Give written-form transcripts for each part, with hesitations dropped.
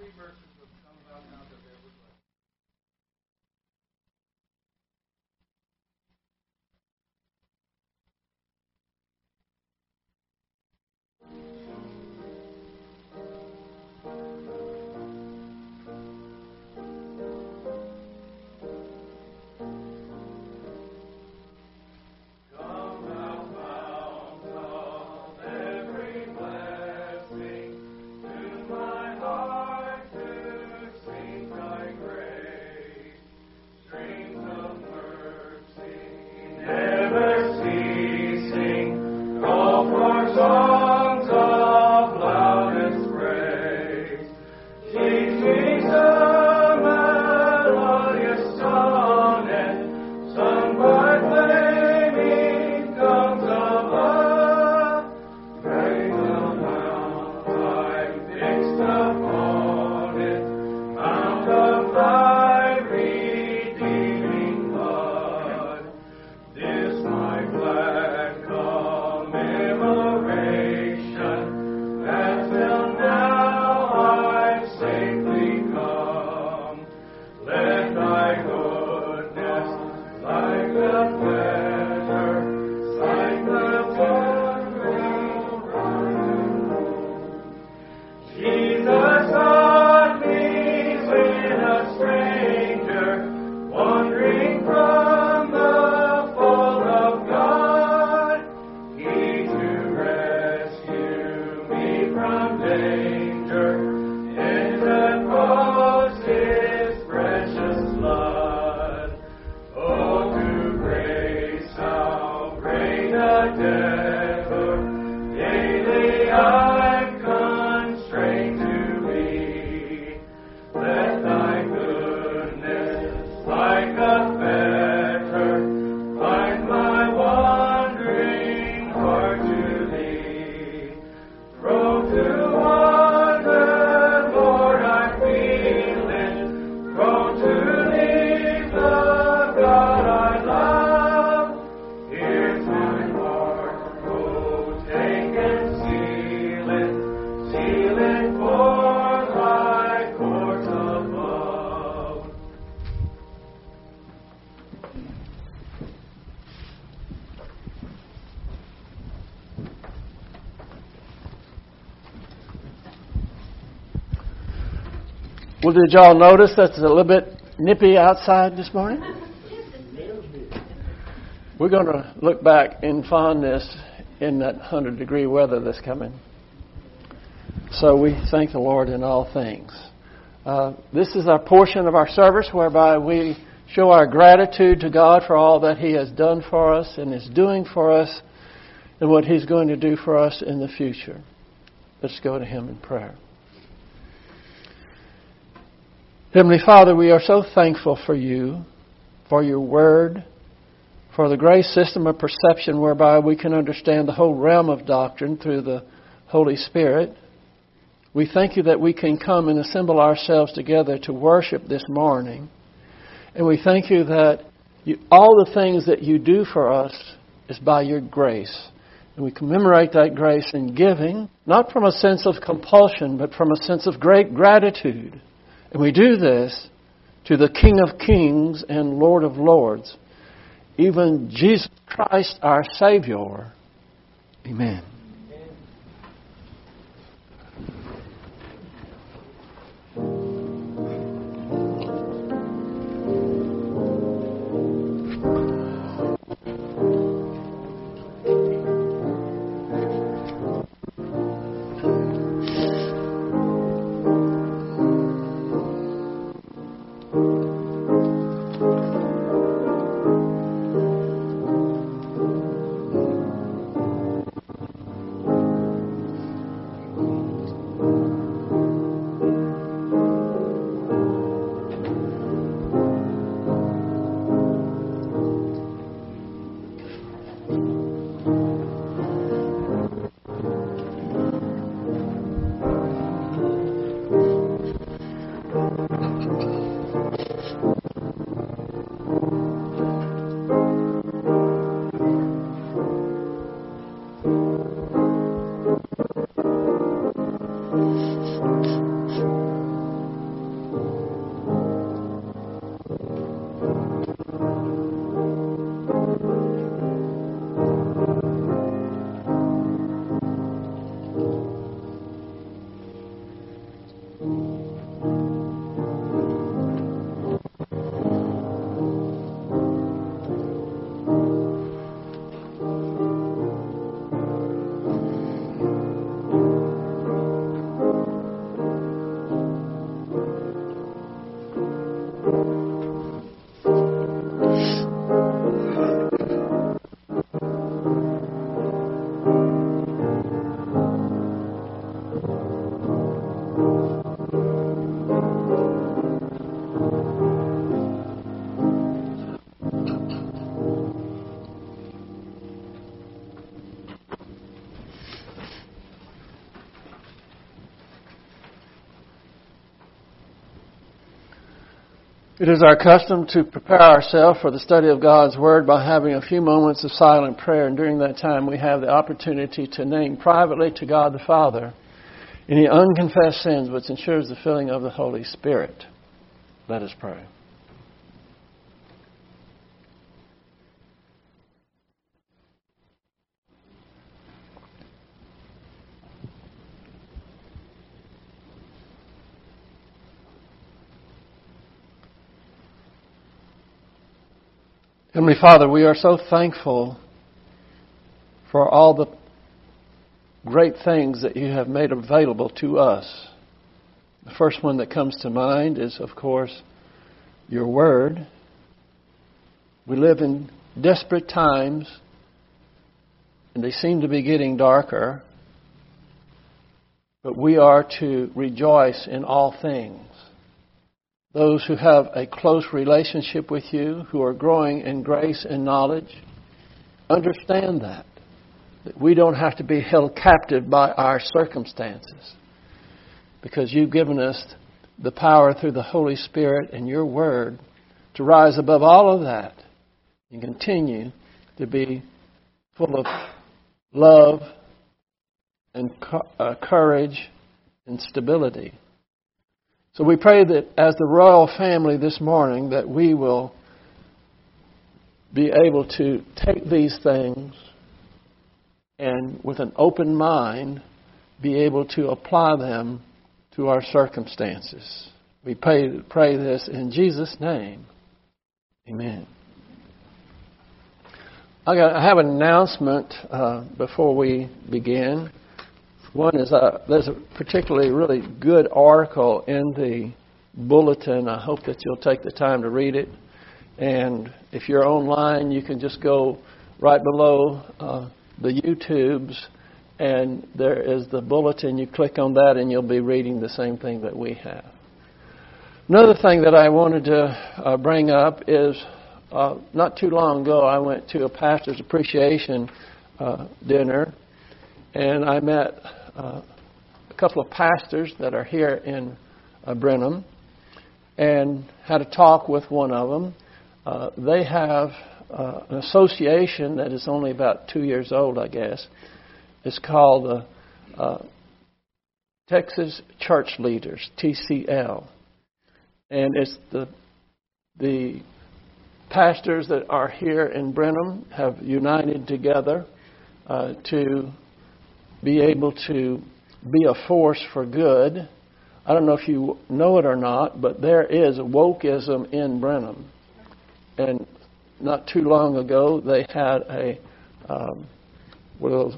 Well, did y'all notice that it's a little bit nippy outside this morning? We're going to look back in fondness in that 100-degree weather that's coming. So we thank the Lord in all things. This is our portion of our service whereby we show our gratitude to God for all that He has done for us and is doing for us and what He's going to do for us in the future. Let's go to Him in prayer. Heavenly Father, we are so thankful for You, for Your Word, for the grace system of perception whereby we can understand the whole realm of doctrine through the Holy Spirit. We thank You that we can come and assemble ourselves together to worship this morning. And we thank You that all the things that You do for us is by Your grace. And we commemorate that grace in giving, not from a sense of compulsion, but from a sense of great gratitude. And we do this to the King of Kings and Lord of Lords, even Jesus Christ our Savior. Amen. It is our custom to prepare ourselves for the study of God's Word by having a few moments of silent prayer. And during that time, we have the opportunity to name privately to God the Father any unconfessed sins which ensures the filling of the Holy Spirit. Let us pray. Heavenly Father, we are so thankful for all the great things that you have made available to us. The first one that comes to mind is, of course, your Word. We live in desperate times, and they seem to be getting darker, but we are to rejoice in all things. Those who have a close relationship with you, who are growing in grace and knowledge, understand that we don't have to be held captive by our circumstances, because you've given us the power through the Holy Spirit and your Word to rise above all of that and continue to be full of love and courage and stability. So we pray that as the royal family this morning, that we will be able to take these things and with an open mind be able to apply them to our circumstances. We pray this in Jesus' name. Amen. I have an announcement before we begin. One is there's a particularly really good article in the bulletin. I hope that you'll take the time to read it. And if you're online, you can just go right below the YouTubes, and there is the bulletin. You click on that, and you'll be reading the same thing that we have. Another thing that I wanted to bring up is not too long ago, I went to a pastor's appreciation dinner, and I met a couple of pastors that are here in Brenham, and had a talk with one of them. They have an association that is only about 2 years old, I guess. It's called Texas Church Leaders, TCL. And it's the pastors that are here in Brenham have united together to be able to be a force for good. I don't know if you know it or not, but there is wokeism in Brenham. And not too long ago, they had the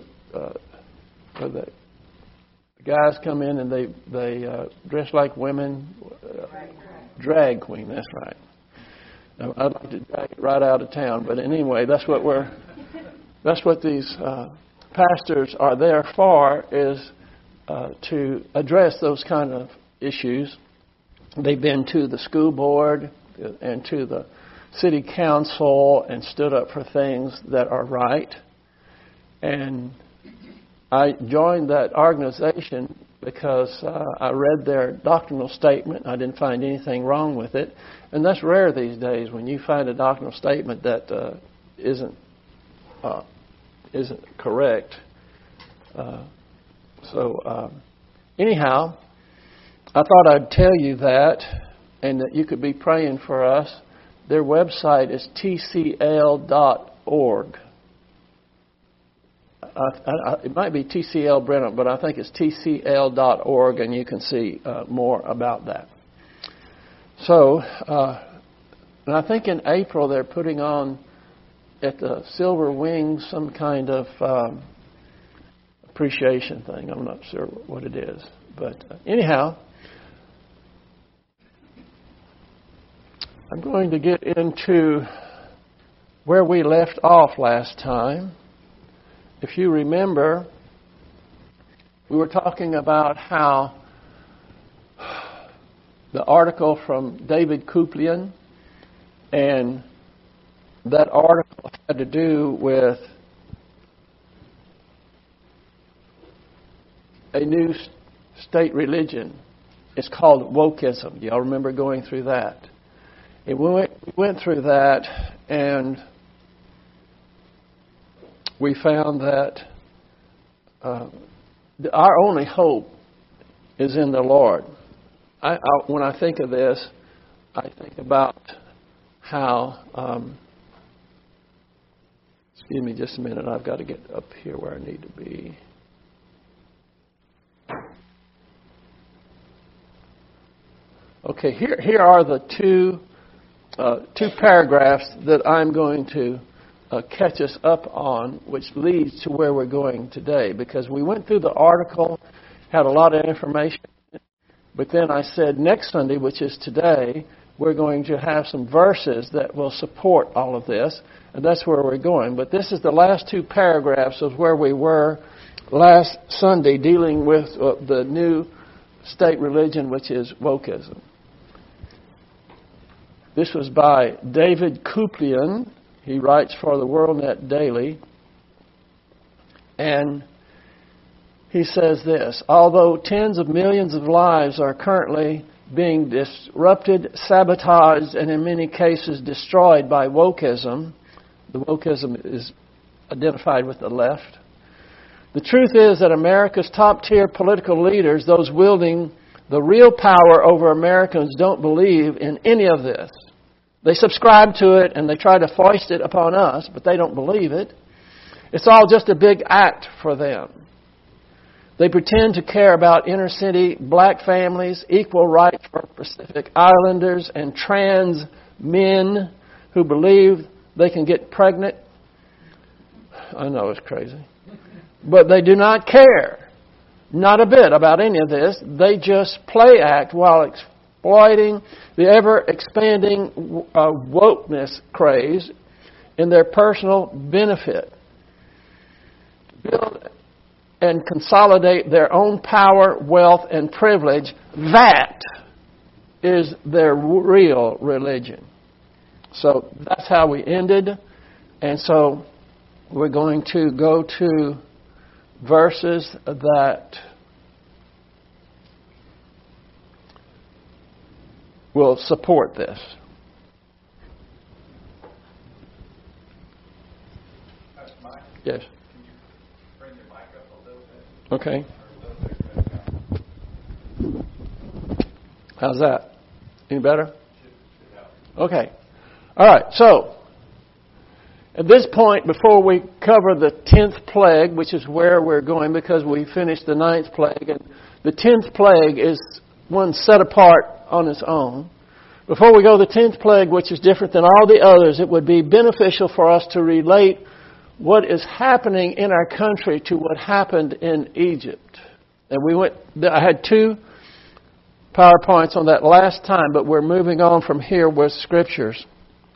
guys come in and they dress like women. Drag queen, that's right. I'd like to drag it right out of town, but anyway, that's what these pastors are there for, is to address those kind of issues. They've been to the school board and to the city council and stood up for things that are right. And I joined that organization because I read their doctrinal statement. I didn't find anything wrong with it. And that's rare these days, when you find a doctrinal statement that isn't correct. Anyhow, I thought I'd tell you that, and that you could be praying for us. Their website is tcl.org. it might be TCL Brenham, but I think it's tcl.org, and you can see more about that. So, and I think in April they're putting on at the Silver Wing some kind of appreciation thing. I'm not sure what it is. But anyhow, I'm going to get into where we left off last time. If you remember, we were talking about how the article from David Kupelian, and that article had to do with a new state religion. It's called wokeism. Y'all remember going through that? And we went through that, and we found that our only hope is in the Lord. When I think of this, I think about how... excuse me just a minute. I've got to get up here where I need to be. Okay, here are the two paragraphs that I'm going to catch us up on, which leads to where we're going today. Because we went through the article, had a lot of information, but then I said next Sunday, which is today, we're going to have some verses that will support all of this, and that's where we're going. But this is the last two paragraphs of where we were last Sunday, dealing with the new state religion, which is wokeism. This was by David Kupelian. He writes for the WorldNet Daily. And he says this: although tens of millions of lives are currently being disrupted, sabotaged, and in many cases destroyed by wokeism, the wokeism is identified with the left. The truth is that America's top-tier political leaders, those wielding the real power over Americans, don't believe in any of this. They subscribe to it and they try to foist it upon us, but they don't believe it. It's all just a big act for them. They pretend to care about inner-city black families, equal rights for Pacific Islanders, and trans men who believe they can get pregnant. I know it's crazy. But they do not care, not a bit, about any of this. They just play act while exploiting the ever-expanding wokeness craze in their personal benefit. Build and consolidate their own power, wealth, and privilege. That is their real religion. So that's how we ended. And so we're going to go to verses that will support this. Yes. Can you bring your mic up a little bit? Okay. How's that? Any better? Okay. All right. So, at this point, before we cover the 10th plague, which is where we're going because we finished the 9th plague, and the 10th plague is one set apart on its own. Before we go to the 10th plague, which is different than all the others, it would be beneficial for us to relate what is happening in our country to what happened in Egypt. And I had 2 PowerPoints on that last time, but we're moving on from here with scriptures.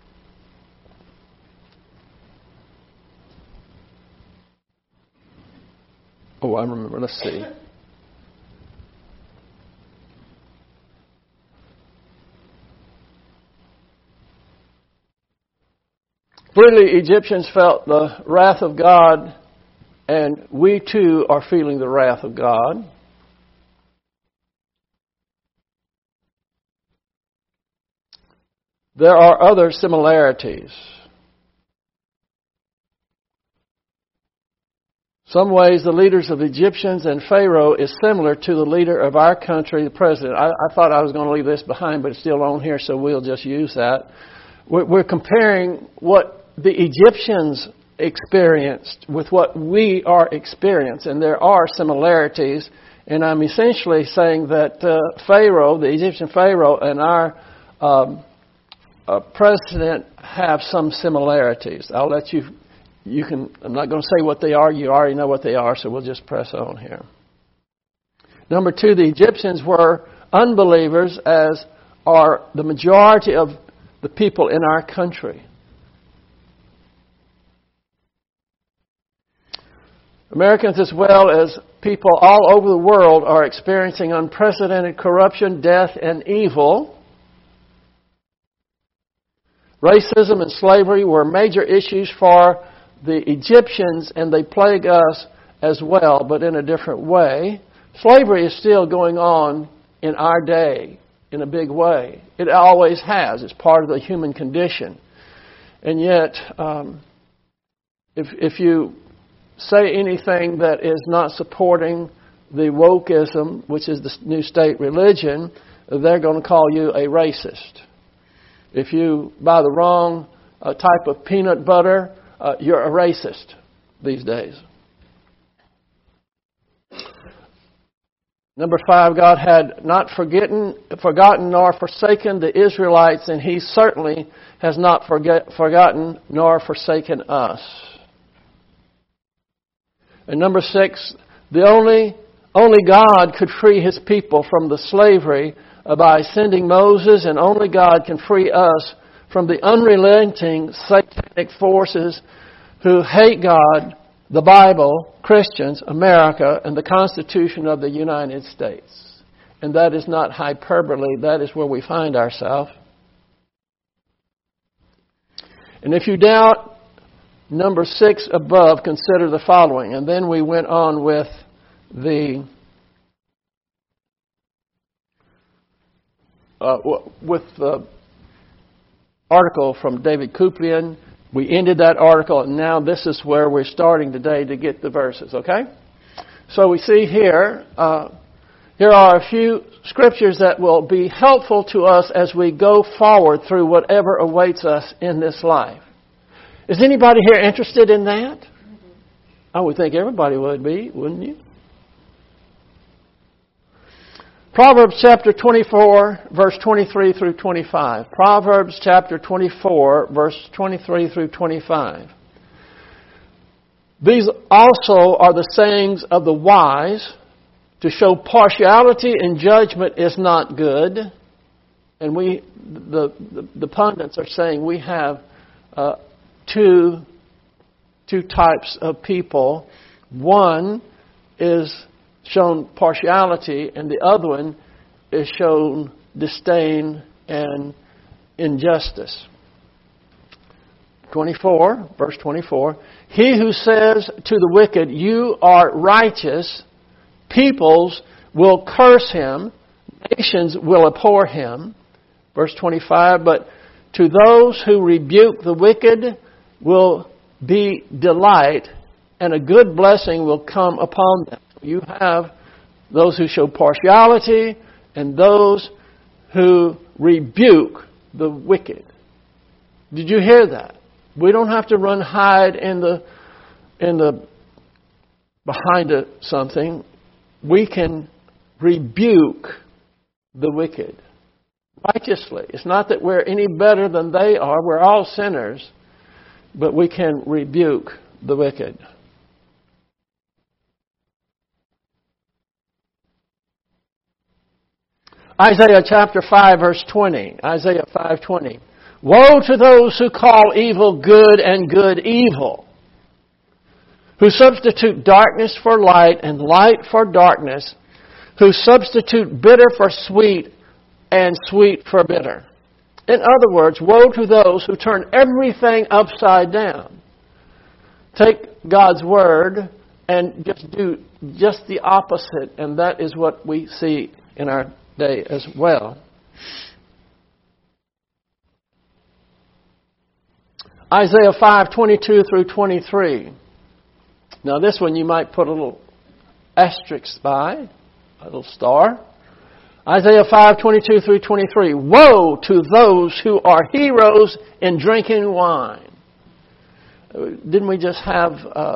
Oh, I remember. Let's see. Clearly, Egyptians felt the wrath of God, and we too are feeling the wrath of God. There are other similarities. Some ways the leaders of the Egyptians and Pharaoh is similar to the leader of our country, the president. I thought I was going to leave this behind, but it's still on here, so we'll just use that. We're comparing what the Egyptians experienced with what we are experiencing. And there are similarities. And I'm essentially saying that Pharaoh, the Egyptian Pharaoh, and our president have some similarities. I'll let you can, I'm not going to say what they are. You already know what they are, so we'll just press on here. Number 2, the Egyptians were unbelievers, as are the majority of the people in our country. Americans, as well as people all over the world, are experiencing unprecedented corruption, death, and evil. Racism and slavery were major issues for the Egyptians, and they plague us as well, but in a different way. Slavery is still going on in our day in a big way. It always has. It's part of the human condition. And yet, if you say anything that is not supporting the wokeism, which is the new state religion, they're going to call you a racist. If you buy the wrong type of peanut butter, you're a racist these days. Number 5, God had not forgotten nor forsaken the Israelites, and He certainly has not forgotten nor forsaken us. And number 6, the only God could free His people from the slavery by sending Moses, and only God can free us from the unrelenting satanic forces who hate God, the Bible, Christians, America, and the Constitution of the United States. And that is not hyperbole. That is where we find ourselves. And if you doubt number 6 above, consider the following. And then we went on with the article from David Kuplian. We ended that article, and now this is where we're starting today to get the verses, okay? So we see here, here are a few scriptures that will be helpful to us as we go forward through whatever awaits us in this life. Is anybody here interested in that? I would think everybody would be, wouldn't you? Proverbs chapter 24, verse 23 through 25. Proverbs chapter 24, verse 23 through 25. These also are the sayings of the wise. To show partiality in judgment is not good. And the pundits are saying we have two types of people. One is shown partiality, and the other one is shown disdain and injustice. 24, verse 24. He who says to the wicked, "You are righteous," peoples will curse him, nations will abhor him. Verse 25. But to those who rebuke the wicked will be delight, and a good blessing will come upon them. You have those who show partiality and those who rebuke the wicked. Did you hear that? We don't have to run hide in the behind something. We can rebuke the wicked righteously. It's not that we're any better than they are. We're all sinners, but we can rebuke the wicked. Isaiah chapter 5, verse 20. Isaiah 5:20. Woe to those who call evil good and good evil, who substitute darkness for light and light for darkness, who substitute bitter for sweet and sweet for bitter. In other words, woe to those who turn everything upside down. Take God's Word and just do just the opposite, and that is what we see in our day as well. Isaiah 5:22 through 23. Now this one you might put a little asterisk by, a little star. Isaiah 5:22 through 23. Woe to those who are heroes in drinking wine. didn't we just have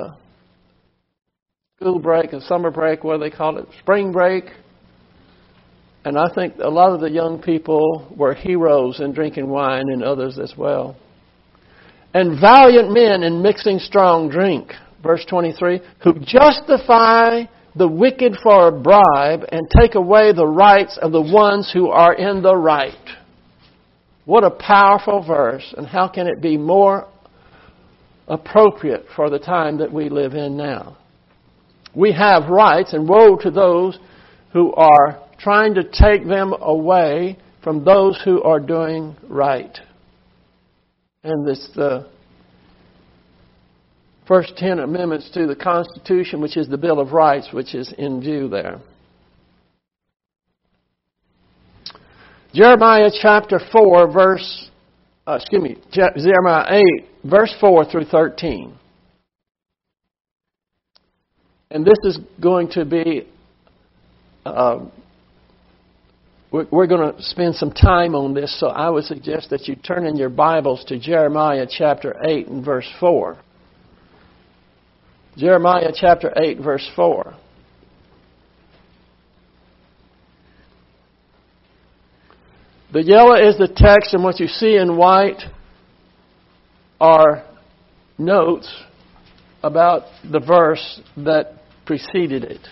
school break and summer break, what do they call it, spring break? And I think a lot of the young people were heroes in drinking wine, and others as well. And valiant men in mixing strong drink, verse 23, who justify the wicked for a bribe and take away the rights of the ones who are in the right. What a powerful verse, and how can it be more appropriate for the time that we live in now? We have rights, and woe to those who are trying to take them away from those who are doing right. And this the first 10 amendments to the Constitution, which is the Bill of Rights, which is in view there. Jeremiah chapter 4, Jeremiah 8, verse 4 through 13. And this is going to be, we're going to spend some time on this, so I would suggest that you turn in your Bibles to Jeremiah chapter 8 and verse 4. Jeremiah chapter 8, verse 4. The yellow is the text, and what you see in white are notes about the verse that preceded it.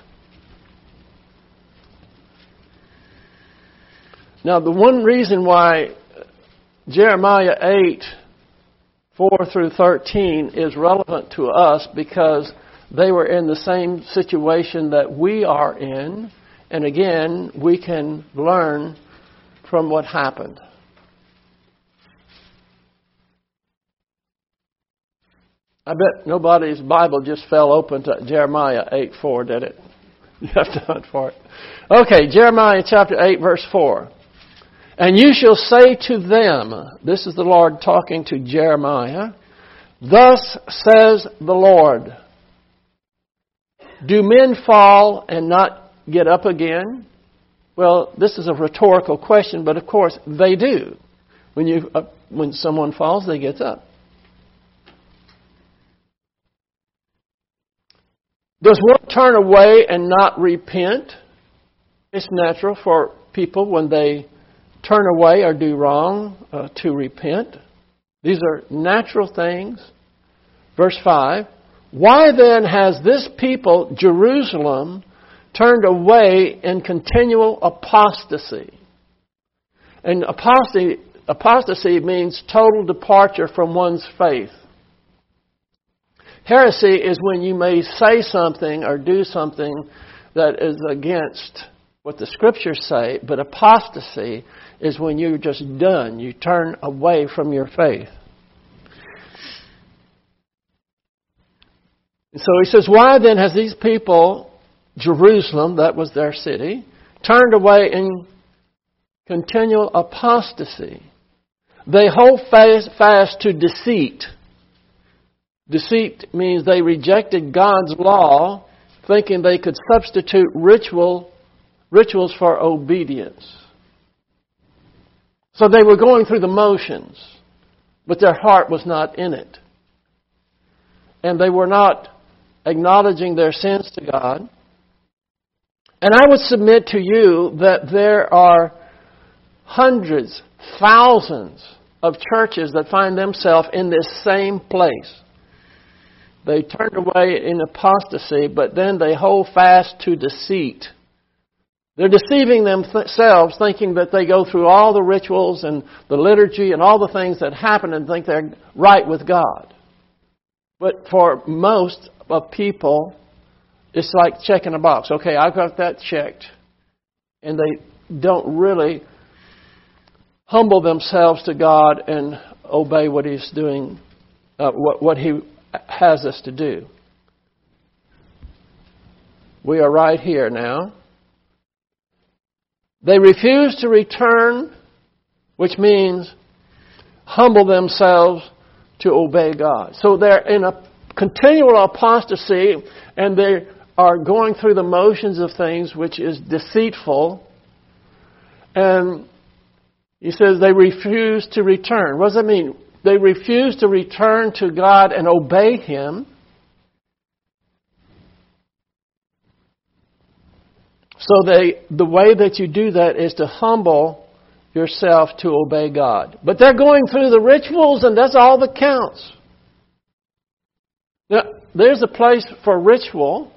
Now, the one reason why Jeremiah 8, 4 through 13 is relevant to us, because they were in the same situation that we are in. And again, we can learn from what happened. I bet nobody's Bible just fell open to Jeremiah 8:4, did it? You have to hunt for it. Okay, Jeremiah chapter 8, verse 4. And you shall say to them, this is the Lord talking to Jeremiah, thus says the Lord, do men fall and not get up again? Well, this is a rhetorical question, but of course they do. When someone falls, they get up. Does one turn away and not repent? It's natural for people when they turn away or do wrong to repent. These are natural things. Verse 5. Why then has this people, Jerusalem, turned away in continual apostasy? And apostasy means total departure from one's faith. Heresy is when you may say something or do something that is against what the Scriptures say, but apostasy is when you're just done. You turn away from your faith. And so he says, why then has these people, Jerusalem, that was their city, turned away in continual apostasy? They hold fast to deceit. Deceit means they rejected God's law, thinking they could substitute rituals for obedience. So they were going through the motions, but their heart was not in it. And they were not acknowledging their sins to God. And I would submit to you that there are hundreds, thousands of churches that find themselves in this same place. They turned away in apostasy, but then they hold fast to deceit. They're deceiving themselves, thinking that they go through all the rituals and the liturgy and all the things that happen and think they're right with God. But for most of people, it's like checking a box. Okay, I got that checked. And they don't really humble themselves to God and obey what He's doing, what He has us to do. We are right here now. They refuse to return, which means humble themselves to obey God. So they're in a continual apostasy, and they are going through the motions of things, which is deceitful. And he says they refuse to return. What does that mean? They refuse to return to God and obey Him. So the way that you do that is to humble yourself to obey God. But they're going through the rituals, and that's all that counts. Now, there's a place for ritual.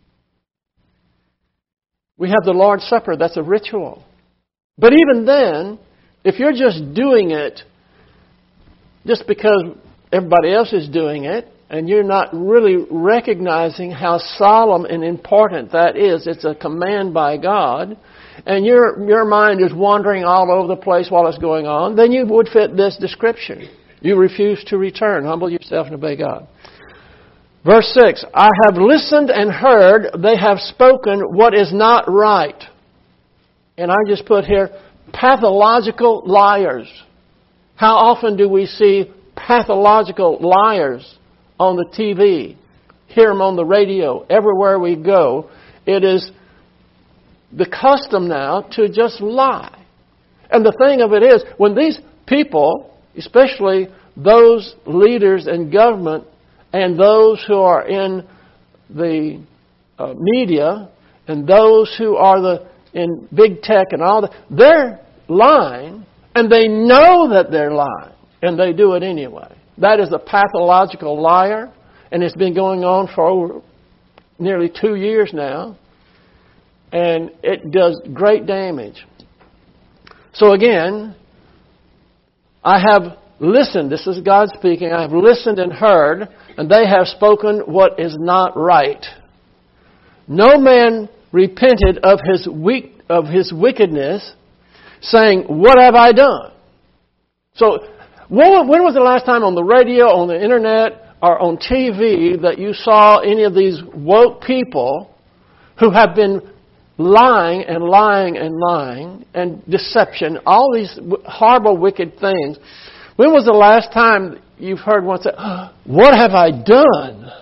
We have the Lord's Supper. That's a ritual. But even then, if you're just doing it just because everybody else is doing it, and you're not really recognizing how solemn and important that is, it's a command by God, and your mind is wandering all over the place while it's going on, then you would fit this description. You refuse to return. Humble yourself and obey God. Verse 6, I have listened and heard, they have spoken what is not right. And I just put here, pathological liars. How often do we see pathological liars on the TV, hear them on the radio, everywhere we go? It is the custom now to just lie. And the thing of it is, when these people, especially those leaders in government and those who are in the media and those who are in big tech and all that, they're lying, and they know that they're lying, and they do it anyway. That is a pathological liar, and it's been going on for over nearly 2 years now, and it does great damage. So again, I have listened, this is God speaking, I have listened and heard, and they have spoken what is not right. No man repented of his wickedness, saying, what have I done? So, when was the last time on the radio, on the internet, or on TV that you saw any of these woke people who have been lying and lying and lying and deception, all these horrible, wicked things? When was the last time you've heard one say, what have I done?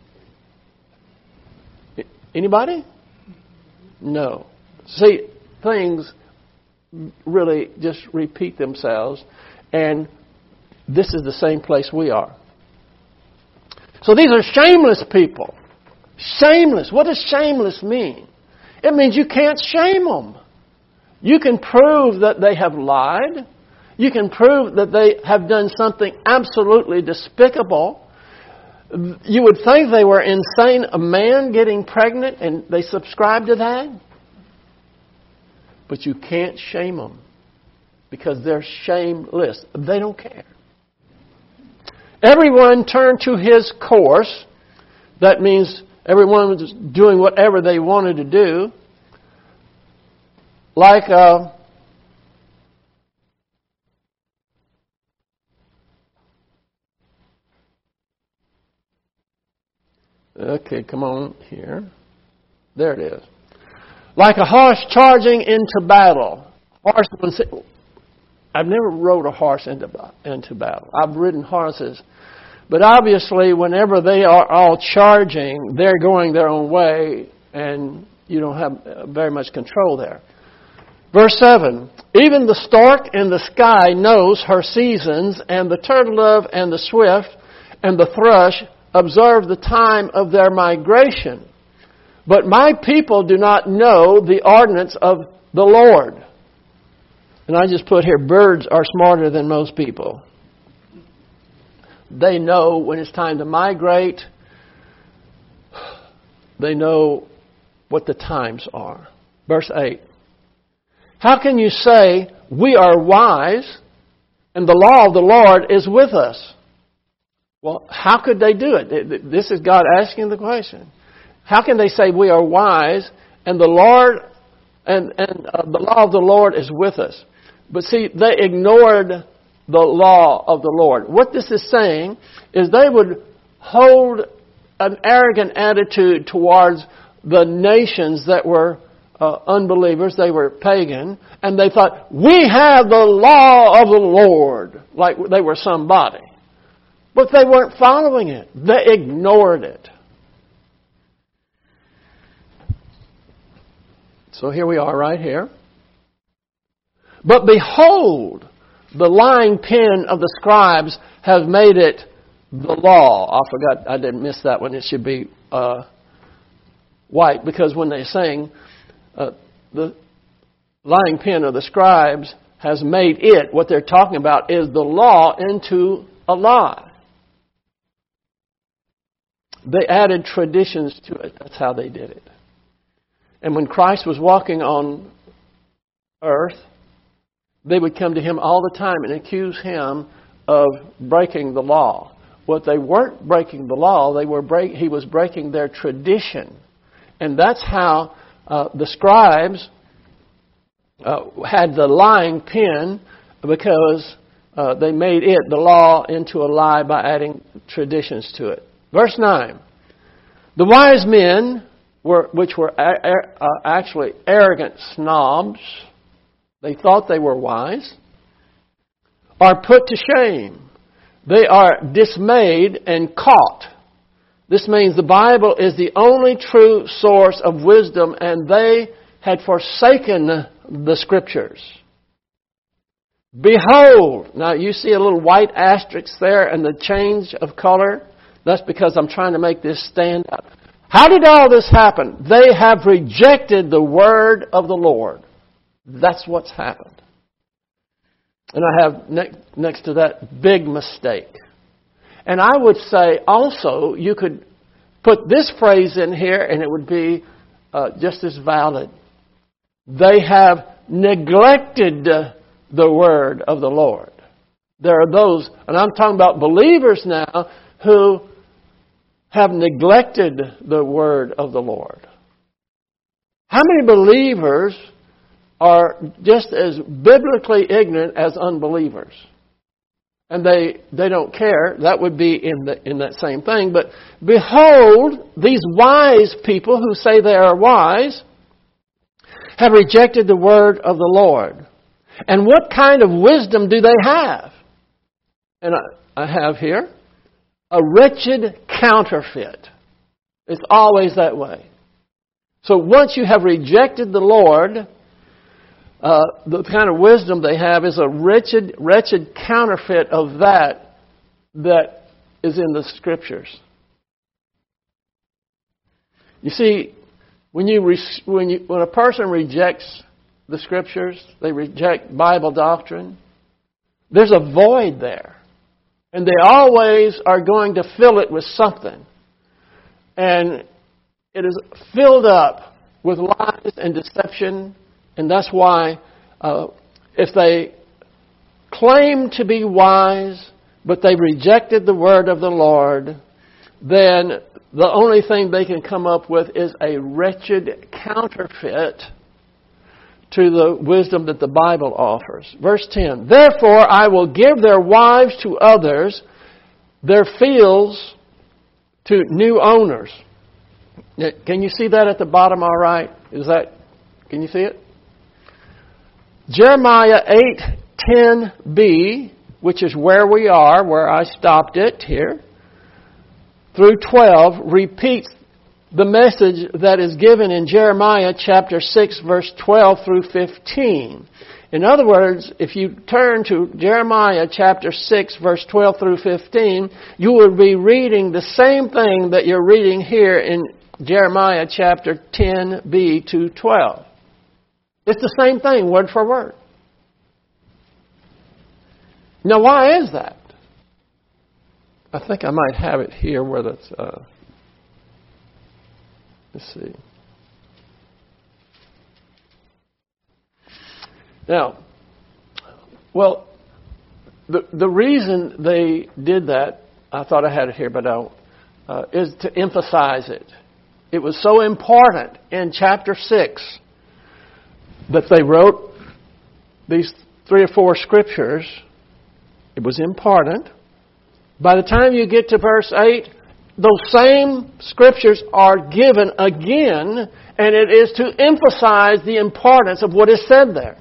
Anybody? No. See, things really just repeat themselves, and this is the same place we are. So these are shameless people. Shameless. What does shameless mean? It means you can't shame them. You can prove that they have lied. You can prove that they have done something absolutely despicable. You would think they were insane. A man getting pregnant, and they subscribe to that. But you can't shame them because they're shameless. They don't care. Everyone turned to his course. That means everyone was doing whatever they wanted to do. Like okay, come on here. There it is. Like a horse charging into battle. I've never rode a horse into battle. I've ridden horses. But obviously, whenever they are all charging, they're going their own way, and you don't have very much control there. Verse 7, even the stork in the sky knows her seasons, and the turtle-dove and the swift and the thrush observe the time of their migration. But my people do not know the ordinance of the Lord. And I just put here, birds are smarter than most people. They know when it's time to migrate. They know what the times are. Verse 8. How can you say, we are wise, and the law of the Lord is with us? Well, how could they do it? This is God asking the question. How can they say we are wise and the Lord and the law of the Lord is with us? But see, they ignored the law of the Lord. What this is saying is they would hold an arrogant attitude towards the nations that were unbelievers. They were pagan, and they thought, we have the law of the Lord, like they were somebody. But they weren't following it. They ignored it. So here we are right here. But behold, the lying pen of the scribes have made it the law. I forgot, I didn't miss that one. It should be white, because when they sing, the lying pen of the scribes has made it, what they're talking about is the law, into a lie. They added traditions to it. That's how they did it. And when Christ was walking on earth, they would come to Him all the time and accuse Him of breaking the law. What they weren't breaking the law, He was breaking their tradition. And that's how the scribes had the lying pen, because they made it, the law, into a lie by adding traditions to it. Verse 9. The wise men, which were actually arrogant snobs, they thought they were wise, are put to shame. They are dismayed and caught. This means the Bible is the only true source of wisdom, and they had forsaken the Scriptures. Behold! Now you see a little white asterisk there and the change of color. That's because I'm trying to make this stand out. How did all this happen? They have rejected the word of the Lord. That's what's happened. And I have next to that, big mistake. And I would say also, you could put this phrase in here and it would be just as valid. They have neglected the word of the Lord. There are those, and I'm talking about believers now, who have neglected the word of the Lord. How many believers are just as biblically ignorant as unbelievers? And they don't care. That would be in that same thing. But behold, these wise people who say they are wise have rejected the word of the Lord. And what kind of wisdom do they have? And I have here a wretched counterfeit. It's always that way. So once you have rejected the Lord, the kind of wisdom they have is a wretched counterfeit of that is in the Scriptures. You see, when a person rejects the Scriptures, they reject Bible doctrine, there's a void there. And they always are going to fill it with something. And it is filled up with lies and deception. And that's why if they claim to be wise, but they rejected the word of the Lord, then the only thing they can come up with is a wretched counterfeit to the wisdom that the Bible offers. Verse 10, therefore I will give their wives to others, their fields to new owners. Can you see that at the bottom all right? Can you see it? Jeremiah 8:10b, which is where we are, where I stopped it here, through 12, repeats the message that is given in Jeremiah chapter 6, verse 12 through 15. In other words, if you turn to Jeremiah chapter 6, verse 12 through 15, you will be reading the same thing that you're reading here in Jeremiah chapter 10b to 12. It's the same thing, word for word. Now, why is that? I think I might have it here where that's... let's see. Now, well, the reason they did that, I thought I had it here, but I don't, is to emphasize it. It was so important in chapter 6 that they wrote these 3 or 4 scriptures. It was important. By the time you get to verse 8, those same scriptures are given again, and it is to emphasize the importance of what is said there.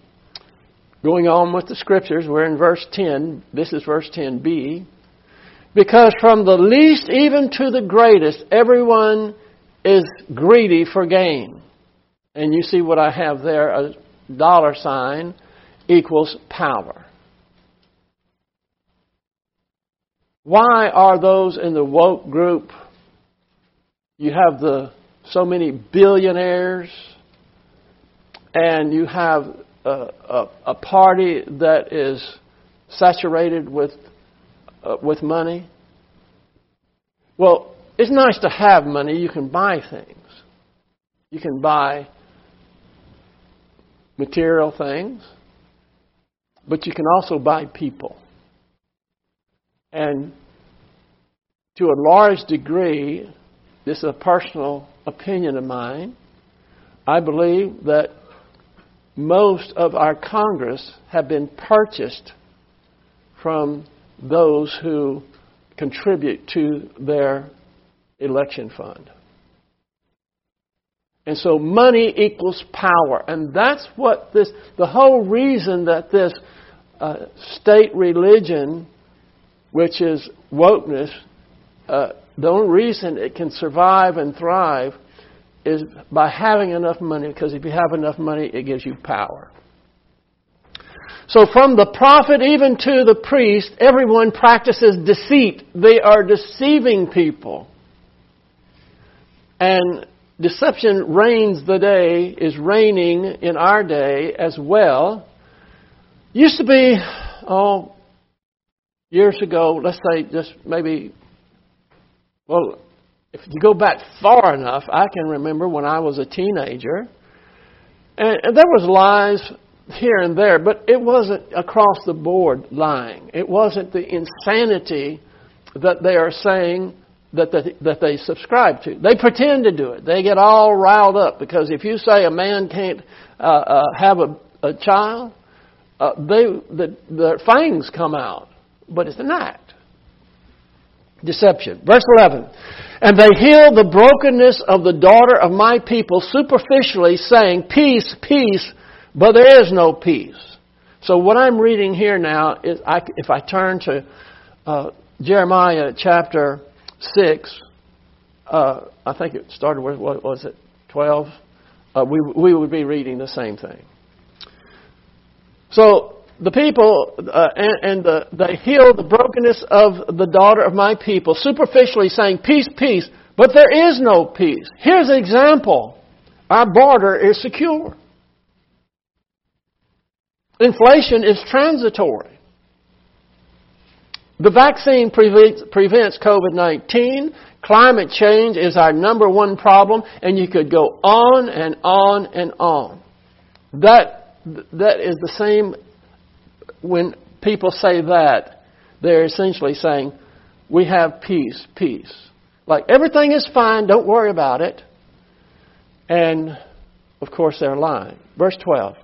Going on with the scriptures, we're in verse 10. This is verse 10b. Because from the least even to the greatest, everyone is greedy for gain. And you see what I have there, a $ equals power. Why are those in the woke group? You have so many billionaires, and you have a party that is saturated with money. Well, it's nice to have money. You can buy things. You can buy material things, but you can also buy people. And to a large degree, this is a personal opinion of mine, I believe that most of our Congress have been purchased from those who contribute to their election fund. And so money equals power. And that's what the whole reason that this state religion, which is wokeness, the only reason it can survive and thrive is by having enough money. Because if you have enough money, it gives you power. So from the prophet even to the priest, everyone practices deceit. They are deceiving people. And deception reigns the day, is reigning in our day as well. Used to be, years ago, let's say just maybe, if you go back far enough, I can remember when I was a teenager, and there was lies here and there, but it wasn't across the board lying. It wasn't the insanity that they are saying that they subscribe to. They pretend to do it. They get all riled up because if you say a man can't have a child, their fangs come out. But it's an act. Deception. Verse 11. And they heal the brokenness of the daughter of my people superficially, saying, peace, peace, but there is no peace. So what I'm reading here now is, if I turn to Jeremiah chapter 6, I think it started with, what was it, 12? We would be reading the same thing. So the people, they heal the brokenness of the daughter of my people, superficially saying, peace, peace, but there is no peace. Here's an example. Our border is secure. Inflation is transitory. The vaccine prevents COVID-19. Climate change is our number one problem, and you could go on and on and on. That is the same. When people say that, they're essentially saying, we have peace, peace. Like everything is fine, don't worry about it. And, of course, they're lying. Verse 12.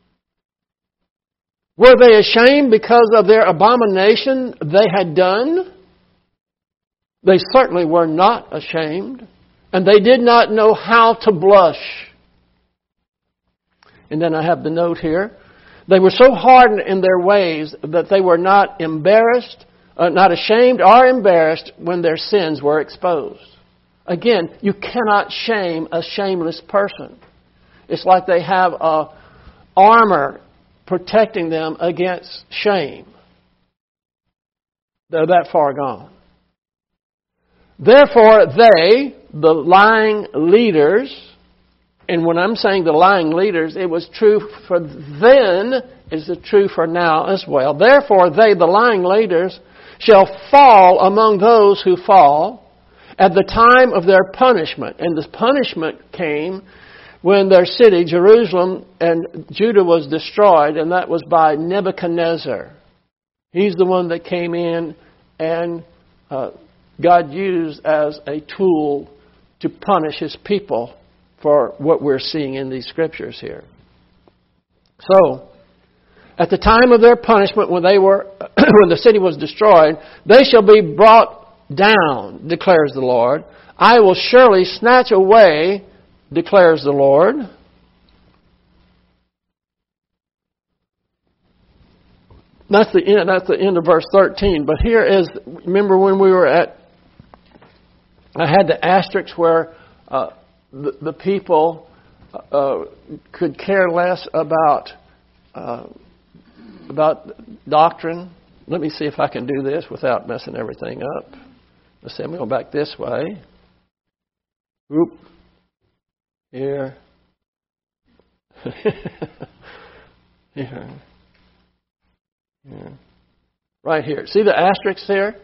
Were they ashamed because of their abomination they had done? They certainly were not ashamed. And they did not know how to blush. And then I have the note here. They were so hardened in their ways that they were not embarrassed, not ashamed or embarrassed when their sins were exposed. Again, you cannot shame a shameless person. It's like they have a armor protecting them against shame. They're that far gone. Therefore, they, the lying leaders, and when I'm saying the lying leaders, it was true for then, is it true for now as well. Therefore, they, the lying leaders, shall fall among those who fall at the time of their punishment. And this punishment came when their city, Jerusalem and Judah, was destroyed, and that was by Nebuchadnezzar. He's the one that came in and God used as a tool to punish His people for what we're seeing in these scriptures here. So, at the time of their punishment, when when the city was destroyed, they shall be brought down, declares the Lord. I will surely snatch away, declares the Lord. That's the end. That's the end of verse 13. But here is, remember when we were at, I had the asterisk where the people could care less about doctrine. Let me see if I can do this without messing everything up. Let's see, I'm going back this way. Oop. Here. Here. Here. Right here. See the asterisk there?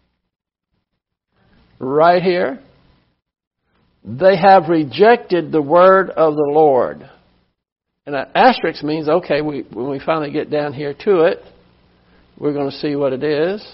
Right here. They have rejected the word of the Lord. And an asterisk means, okay, when we finally get down here to it, we're going to see what it is.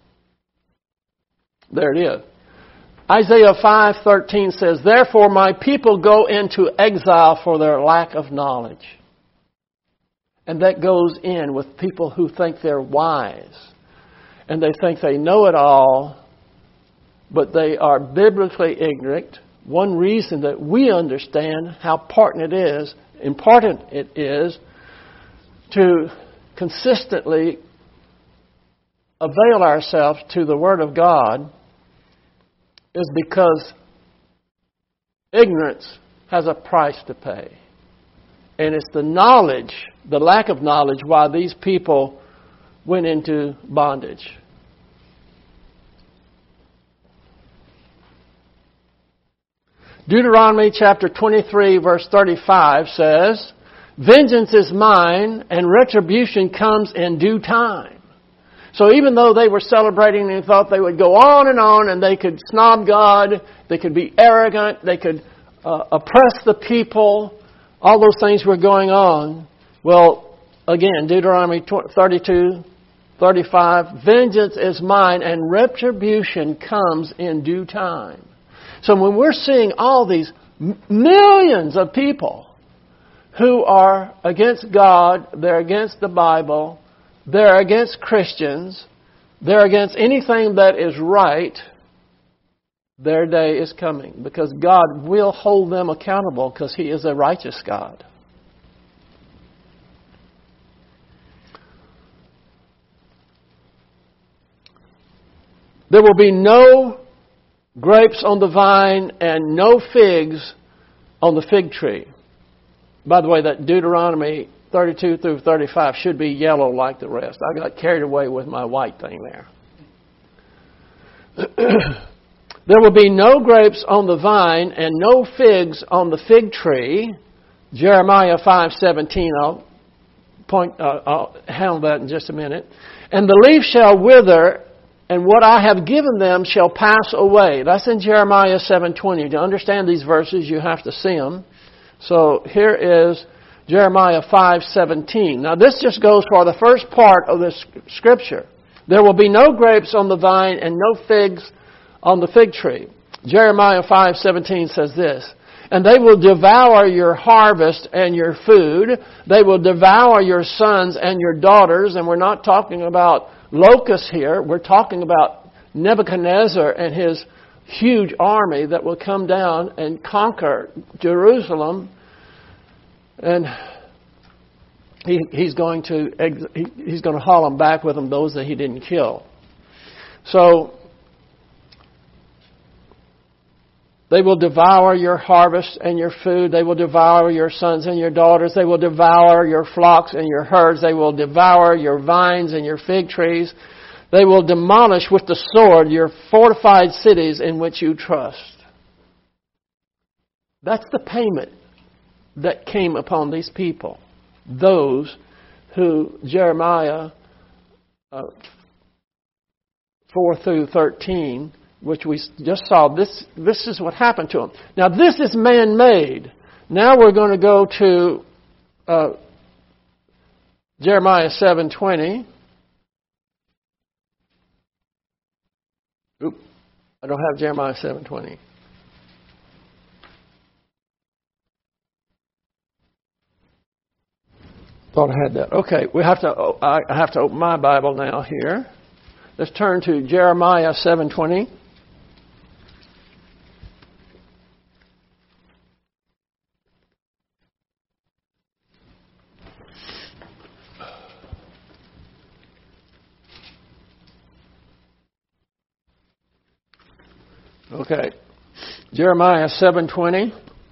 There it is. Isaiah 5:13 says, "Therefore my people go into exile for their lack of knowledge." And that goes in with people who think they're wise. And they think they know it all, but they are biblically ignorant. One reason that we understand how important it is to consistently avail ourselves to the Word of God is because ignorance has a price to pay. And it's the knowledge, the lack of knowledge, why these people went into bondage. Deuteronomy chapter 23 verse 35 says, "Vengeance is mine and retribution comes in due time." So even though they were celebrating and thought they would go on and they could snob God, they could be arrogant, they could oppress the people, all those things were going on. Well, again, Deuteronomy 32:35, "Vengeance is mine and retribution comes in due time." So when we're seeing all these millions of people who are against God, they're against the Bible, they're against Christians, they're against anything that is right, their day is coming. Because God will hold them accountable because He is a righteous God. There will be no grapes on the vine and no figs on the fig tree. By the way, that Deuteronomy 32 through 35 should be yellow like the rest. I got carried away with my white thing there. There will be no grapes on the vine and no figs on the fig tree. Jeremiah 5:17. I'll handle that in just a minute. "And the leaf shall wither, and what I have given them shall pass away." That's in Jeremiah 7:20. To understand these verses, you have to see them. So here is Jeremiah 5:17. Now this just goes for the first part of this scripture. "There will be no grapes on the vine and no figs on the fig tree." Jeremiah 5:17 says this, "And they will devour your harvest and your food. They will devour your sons and your daughters." And we're not talking about locusts here. We're talking about Nebuchadnezzar and his huge army that will come down and conquer Jerusalem. And he's going to haul them back with him, those that he didn't kill. So they will devour your harvest and your food. They will devour your sons and your daughters. They will devour your flocks and your herds. They will devour your vines and your fig trees. They will demolish with the sword your fortified cities in which you trust. That's the payment that came upon these people. Those who Jeremiah 4 through 13, which we just saw, this is what happened to them. Now this is man-made. Now we're going to go to Jeremiah 7:20. Oop, I don't have Jeremiah 7:20. Thought I had that. Okay, I have to open my Bible now here. Let's turn to Jeremiah 7:20. Okay. Jeremiah 7:20.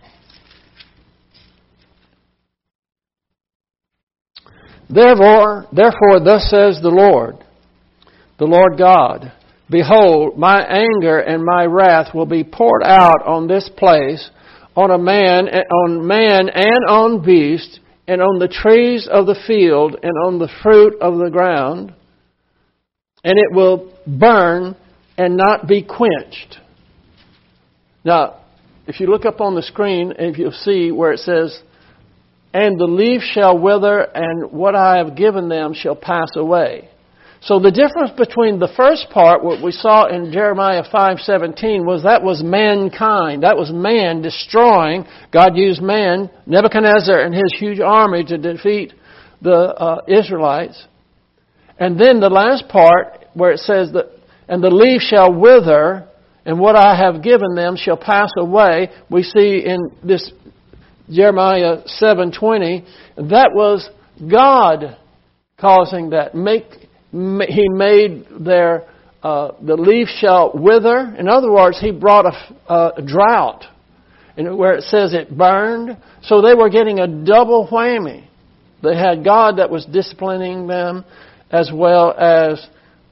Therefore, thus says the Lord God, behold, my anger and my wrath will be poured out on this place, on man and on beast, and on the trees of the field, and on the fruit of the ground, and it will burn and not be quenched. Now, if you look up on the screen, if you'll see where it says, and the leaf shall wither, and what I have given them shall pass away. So the difference between the first part, what we saw in Jeremiah 5:17, was mankind. That was man destroying. God used man, Nebuchadnezzar and his huge army, to defeat the Israelites. And then the last part, where it says that, and the leaf shall wither, and what I have given them shall pass away. We see in this Jeremiah 7:20, that was God causing that. He made the leaf shall wither. In other words, He brought a drought, and where it says it burned. So they were getting a double whammy. They had God that was disciplining them, as well as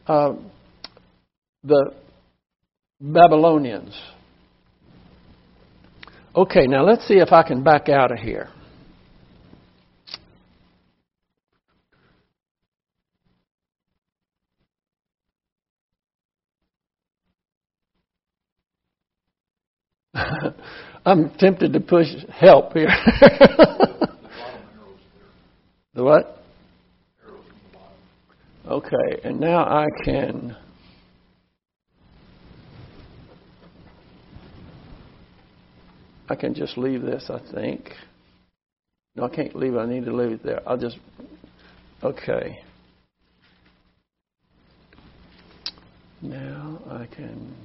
the Babylonians. Okay, now let's see if I can back out of here. I'm tempted to push help here. The what? Okay, and now I can... just leave this, I think. No, I can't leave it. I need to leave it there. I'll just... Okay. Now I can...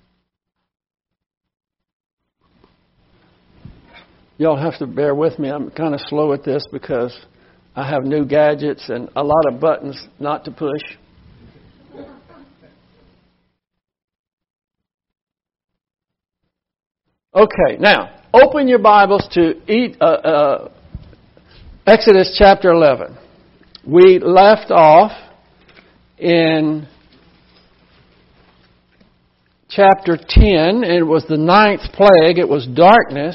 Y'all have to bear with me. I'm kind of slow at this because I have new gadgets and a lot of buttons not to push. Okay, now, open your Bibles to Exodus chapter 11. We left off in chapter 10. It was the 9th plague. It was darkness.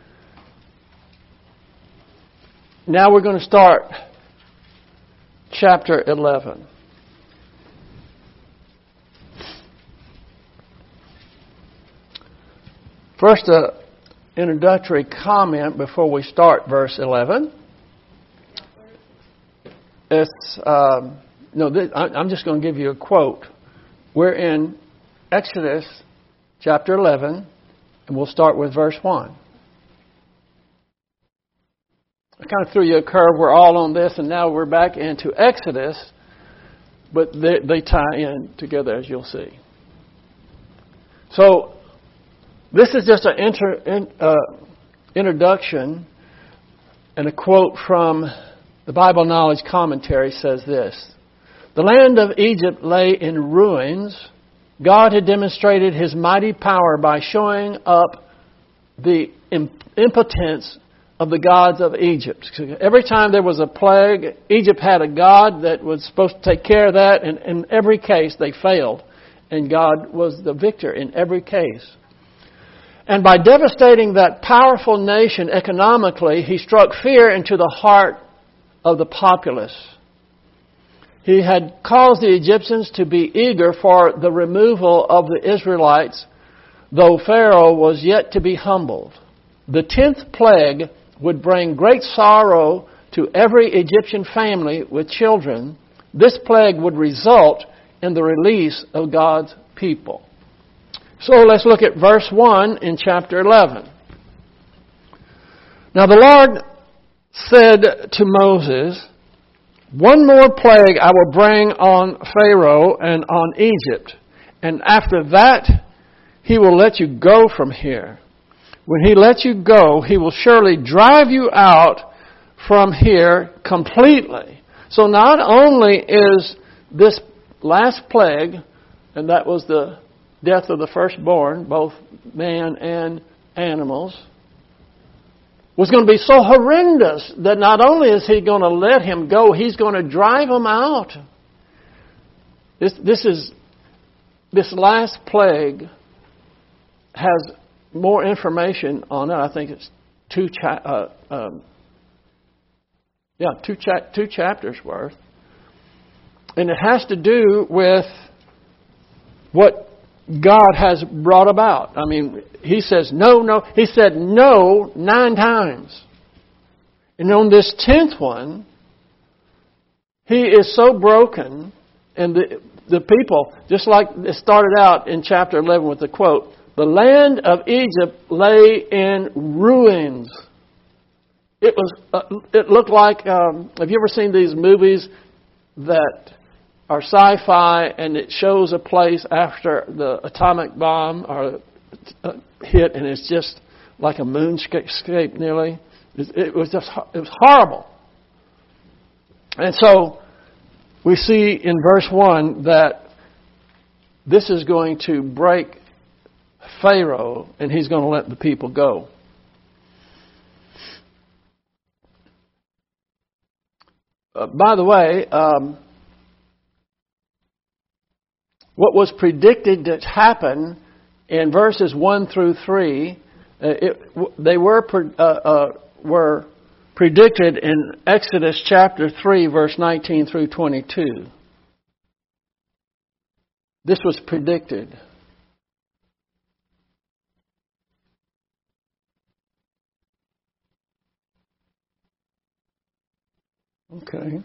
Now we're going to start chapter 11. First, an introductory comment before we start verse 11. I'm just going to give you a quote. We're in Exodus chapter 11, and we'll start with verse 1. I kind of threw you a curve. We're all on this, and now we're back into Exodus, but they tie in together, as you'll see. So, this is just an introduction, and a quote from the Bible Knowledge Commentary says this: the land of Egypt lay in ruins. God had demonstrated His mighty power by showing up the impotence of the gods of Egypt. Every time there was a plague, Egypt had a god that was supposed to take care of that, and in every case they failed, and God was the victor in every case. And by devastating that powerful nation economically, He struck fear into the heart of the populace. He had caused the Egyptians to be eager for the removal of the Israelites, though Pharaoh was yet to be humbled. The 10th plague would bring great sorrow to every Egyptian family with children. This plague would result in the release of God's people. So let's look at verse 1 in chapter 11. Now the Lord said to Moses, one more plague I will bring on Pharaoh and on Egypt, and after that he will let you go from here. When He lets you go, He will surely drive you out from here completely. So not only is this last plague, and that was the death of the firstborn, both man and animals, was going to be so horrendous that not only is He going to let him go, He's going to drive him out. This last plague has more information on it. I think it's two chapters worth. And it has to do with what God has brought about. I mean, He says no. He said no 9 times. And on this 10th one, He is so broken, and the people, just like it started out in chapter 11 with the quote, the land of Egypt lay in ruins. It looked like, have you ever seen these movies that are sci-fi and it shows a place after the atomic bomb or hit and it's just like a moonscape nearly? It was horrible. And so we see in verse 1 that this is going to break Pharaoh and he's going to let the people go. By the way, what was predicted to happen in verses 1 through 3, they were predicted in Exodus chapter 3, verse 19 through 22. This was predicted. Okay.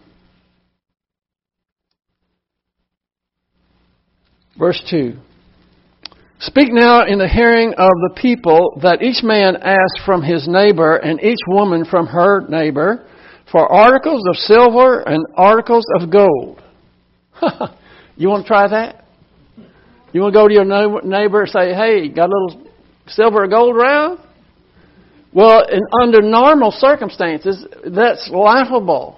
Verse 2. Speak now in the hearing of the people that each man ask from his neighbor and each woman from her neighbor for articles of silver and articles of gold. You want to try that? You want to go to your neighbor and say, hey, got a little silver or gold around? Well, under normal circumstances, that's laughable.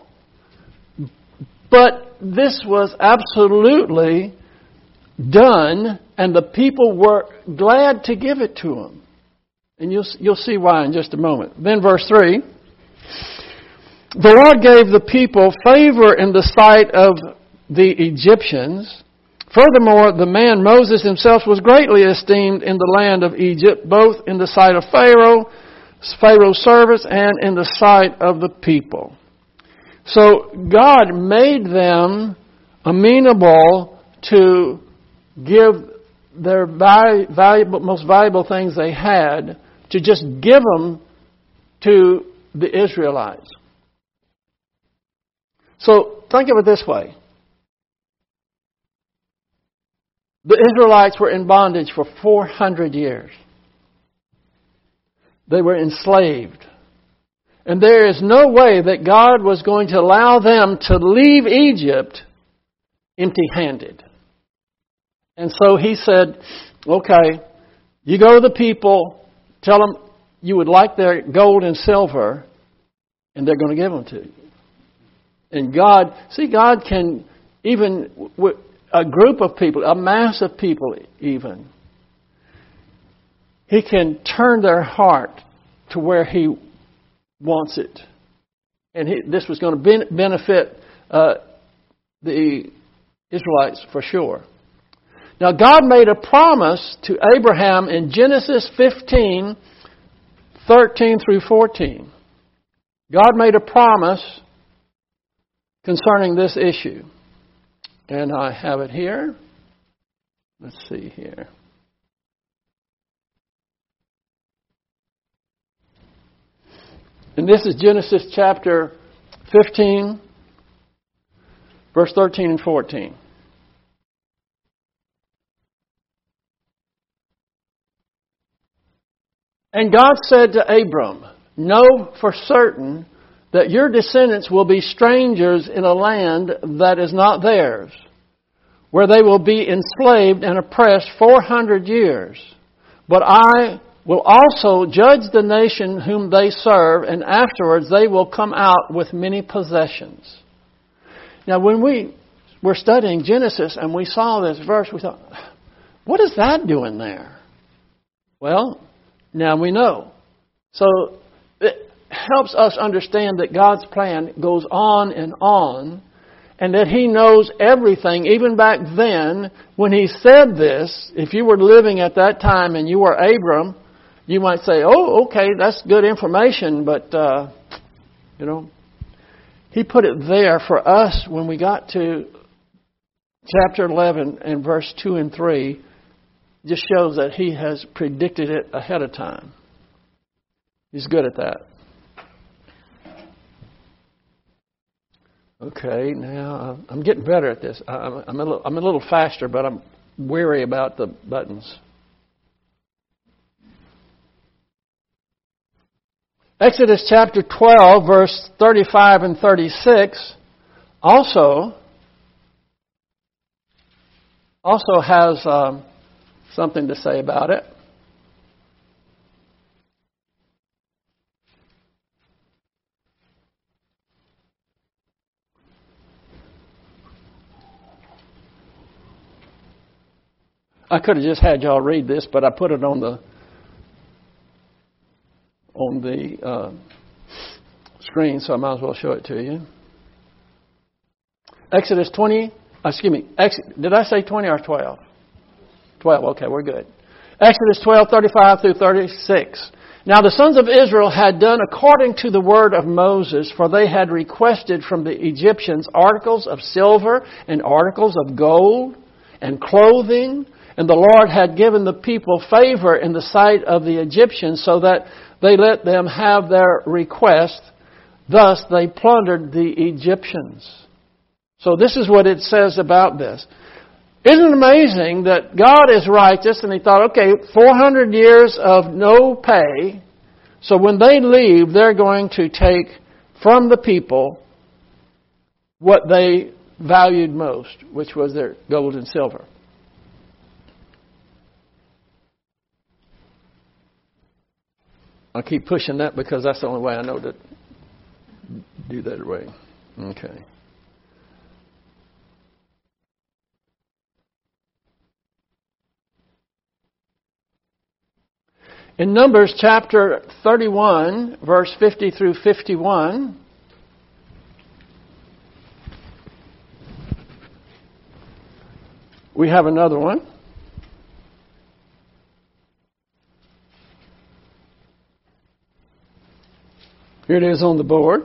But this was absolutely done, and the people were glad to give it to him. And you'll see why in just a moment. Then verse 3. The Lord gave the people favor in the sight of the Egyptians. Furthermore, the man Moses himself was greatly esteemed in the land of Egypt, both in the sight of Pharaoh's servants, and in the sight of the people. So God made them amenable to give their most valuable things they had, to just give them to the Israelites. So think of it this way. The Israelites were in bondage for 400 years. They were enslaved. And there is no way that God was going to allow them to leave Egypt empty-handed. And so He said, okay, you go to the people, tell them you would like their gold and silver, and they're going to give them to you. And God can, even with a group of people, a mass of people even, He can turn their heart to where He wants it. And this was going to benefit the Israelites for sure. Now God made a promise to Abraham in Genesis 15, 13 through 14. God made a promise concerning this issue. And I have it here. Let's see here. And this is Genesis chapter 15, verse 13 and 14. And God said to Abram, know for certain that your descendants will be strangers in a land that is not theirs, where they will be enslaved and oppressed 400 years. But I will also judge the nation whom they serve, and afterwards they will come out with many possessions. Now when we were studying Genesis and we saw this verse, we thought, What is that doing there? Well, now we know. So it helps us understand that God's plan goes on, and that He knows everything. Even back then, when He said this, if you were living at that time and you were Abram, you might say, oh, okay, that's good information, but, He put it there for us when we got to chapter 11 and verse 2 and 3. Just shows that He has predicted it ahead of time. He's good at that. Okay, now I'm getting better at this. I'm a little faster, but I'm weary about the buttons. Exodus chapter 12, verse 35 and 36 also has something to say about it. I could have just had y'all read this, but I put it on the screen, so I might as well show it to you. Exodus 20. Did I say 20 or 12? 12. Okay, we're good. Exodus 12, 35 through 36. Now the sons of Israel had done according to the word of Moses, for they had requested from the Egyptians articles of silver and articles of gold and clothing. And the Lord had given the people favor in the sight of the Egyptians, so that they let them have their request. Thus they plundered the Egyptians. So this is what it says about this. Isn't it amazing that God is righteous and He thought, okay, 400 years of no pay. So when they leave, they're going to take from the people what they valued most, which was their gold and silver. I'll keep pushing that because that's the only way I know to do that way. Okay. In Numbers chapter 31, verse 50 through 51, we have another one. Here it is on the board.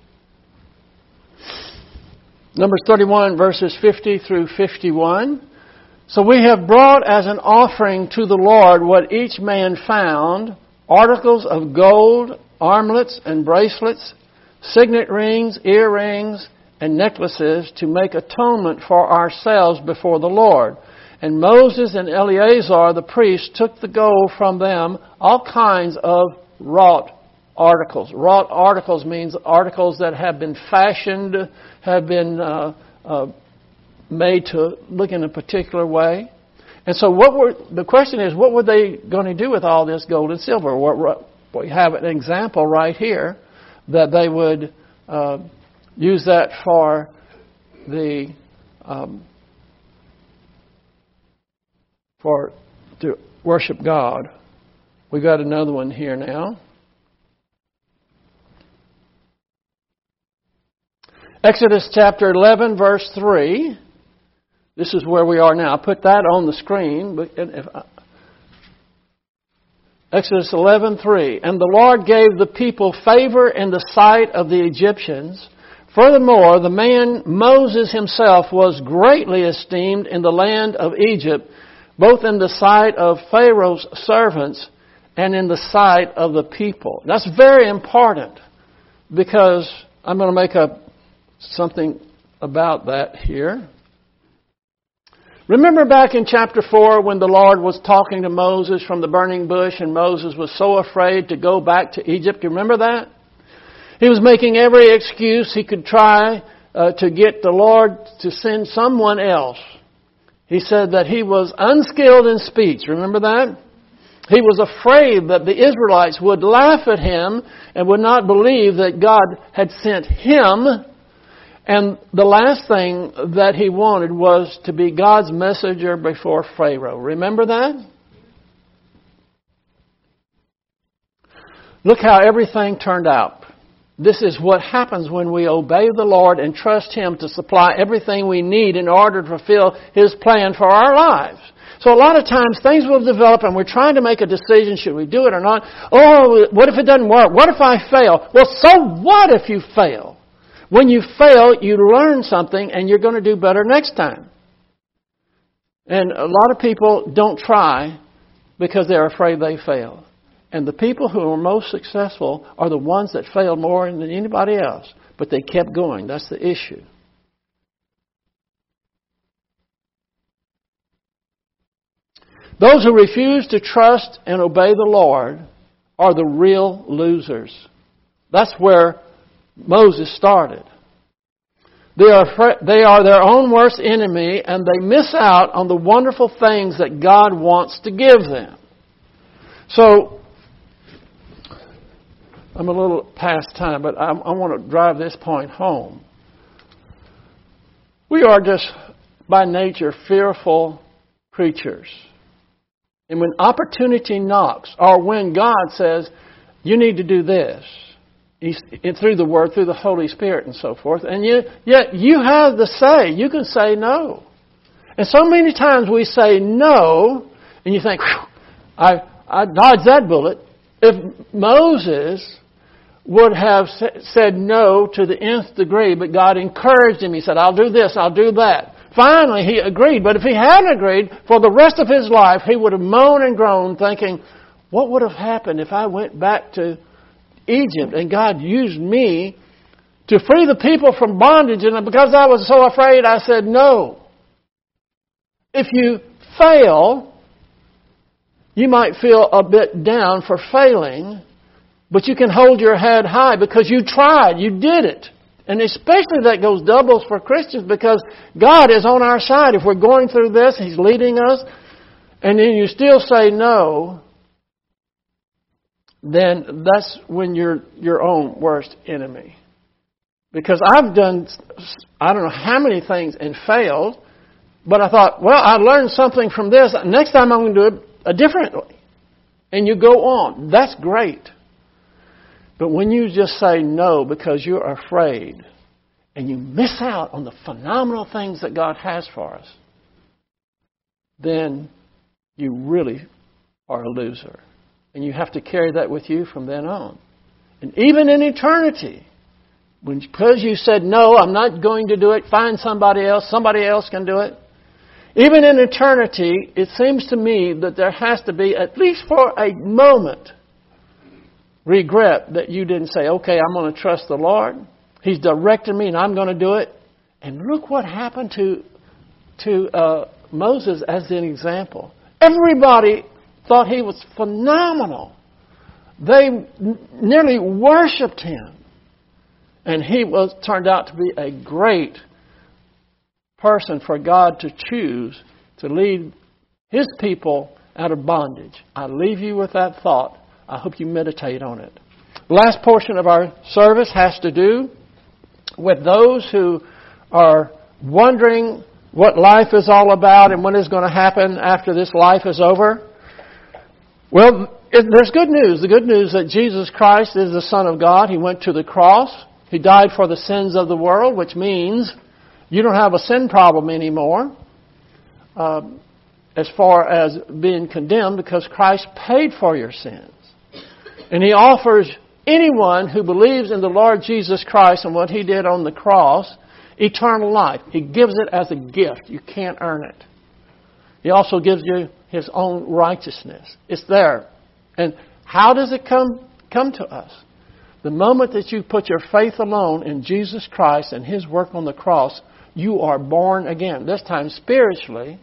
Numbers 31, verses 50 through 51. So we have brought as an offering to the Lord what each man found, articles of gold, armlets and bracelets, signet rings, earrings, and necklaces to make atonement for ourselves before the Lord. And Moses and Eleazar the priest took the gold from them, all kinds of wrought articles. Wrought articles means articles that have been fashioned, have been made to look in a particular way. And so the question is, what were they going to do with all this gold and silver? We have an example right here that they would use that for to worship God. We got another one here now. Exodus chapter 11, verse 3. This is where we are now. I put that on the screen. Exodus 11:3. And the Lord gave the people favor in the sight of the Egyptians. Furthermore, the man Moses himself was greatly esteemed in the land of Egypt, both in the sight of Pharaoh's servants and in the sight of the people. That's very important, because I'm going to make something about that here. Remember back in chapter 4 when the Lord was talking to Moses from the burning bush, and Moses was so afraid to go back to Egypt? You remember that? He was making every excuse he could try to get the Lord to send someone else. He said that he was unskilled in speech. Remember that? He was afraid that the Israelites would laugh at him and would not believe that God had sent him. And the last thing that he wanted was to be God's messenger before Pharaoh. Remember that? Look how everything turned out. This is what happens when we obey the Lord and trust Him to supply everything we need in order to fulfill His plan for our lives. So a lot of times things will develop and we're trying to make a decision, should we do it or not? Oh, what if it doesn't work? What if I fail? Well, so what if you fail? When you fail, you learn something and you're going to do better next time. And a lot of people don't try because they're afraid they fail. And the people who are most successful are the ones that failed more than anybody else. But they kept going. That's the issue. Those who refuse to trust and obey the Lord are the real losers. That's where Moses started. They are their own worst enemy, and they miss out on the wonderful things that God wants to give them. So, I'm a little past time, but I want to drive this point home. We are just, by nature, fearful creatures. And when opportunity knocks, or when God says, you need to do this, through the Word, through the Holy Spirit and so forth, and yet you have the say. You can say no. And so many times we say no, and you think, I dodged that bullet. If Moses would have said no to the nth degree, but God encouraged him. He said, I'll do this, I'll do that. Finally, he agreed. But if he hadn't agreed, for the rest of his life, he would have moaned and groaned thinking, what would have happened if I went back to Egypt and God used me to free the people from bondage? And because I was so afraid, I said no. If you fail, you might feel a bit down for failing, but you can hold your head high because you tried, you did it. And especially that goes doubles for Christians because God is on our side. If we're going through this, He's leading us, and then you still say no, then that's when you're your own worst enemy. Because I've done, I don't know how many things and failed, but I thought, well, I learned something from this. Next time I'm going to do it differently. And you go on. That's great. But when you just say no because you're afraid and you miss out on the phenomenal things that God has for us, then you really are a loser. And you have to carry that with you from then on. And even in eternity, because you said, no, I'm not going to do it, find somebody else can do it. Even in eternity, it seems to me that there has to be, at least for a moment, regret that you didn't say, okay, I'm going to trust the Lord. He's directed me and I'm going to do it. And look what happened to Moses as an example. Everybody thought he was phenomenal. They nearly worshipped him. And he turned out to be a great person for God to choose to lead His people out of bondage. I leave you with that thought. I hope you meditate on it. The last portion of our service has to do with those who are wondering what life is all about and what is going to happen after this life is over. Well, there's good news. The good news that Jesus Christ is the Son of God. He went to the cross. He died for the sins of the world, which means you don't have a sin problem anymore as far as being condemned because Christ paid for your sins. And He offers anyone who believes in the Lord Jesus Christ and what He did on the cross eternal life. He gives it as a gift. You can't earn it. He also gives you His own righteousness. It's there. And how does it come to us? The moment that you put your faith alone in Jesus Christ and His work on the cross, you are born again. This time spiritually.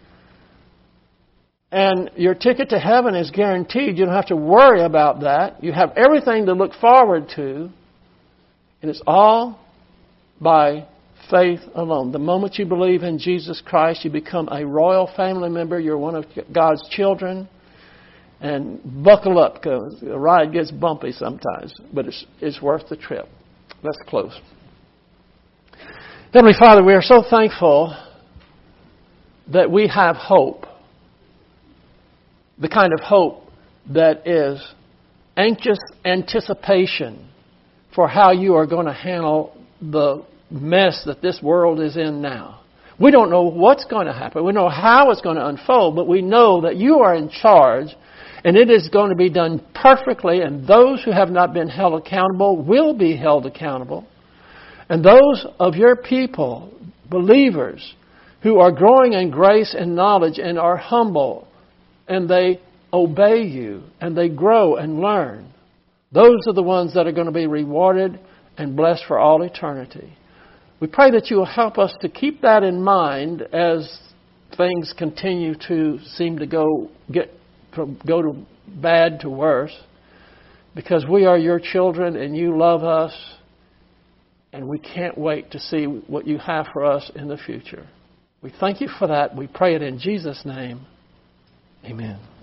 And your ticket to heaven is guaranteed. You don't have to worry about that. You have everything to look forward to. And it's all by faith alone. The moment you believe in Jesus Christ, you become a royal family member. You're one of God's children. And buckle up because the ride gets bumpy sometimes. But it's worth the trip. Let's close. Heavenly Father, we are so thankful that we have hope. The kind of hope that is anxious anticipation for how you are going to handle the mess that this world is in now. We don't know what's going to happen. We know how it's going to unfold, but we know that you are in charge and it is going to be done perfectly, and those who have not been held accountable will be held accountable. And those of your people, believers, who are growing in grace and knowledge and are humble and they obey you and they grow and learn, those are the ones that are going to be rewarded and blessed for all eternity. We pray that you will help us to keep that in mind as things continue to seem to go to bad to worse, because we are your children and you love us, and we can't wait to see what you have for us in the future. We thank you for that. We pray it in Jesus' name. Amen.